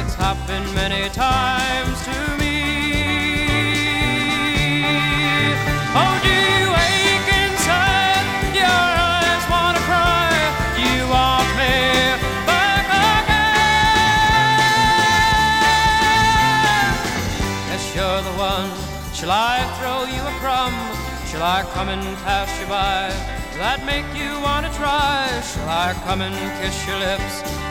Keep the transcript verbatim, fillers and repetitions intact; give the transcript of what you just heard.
it's happened many times to me. Oh, do you ache inside? Your eyes want to cry. You want me back again. Yes, you're the one. Shall I throw you a crumb? Shall I come and pass you by? That make you want to try? Shall I come and kiss your lips?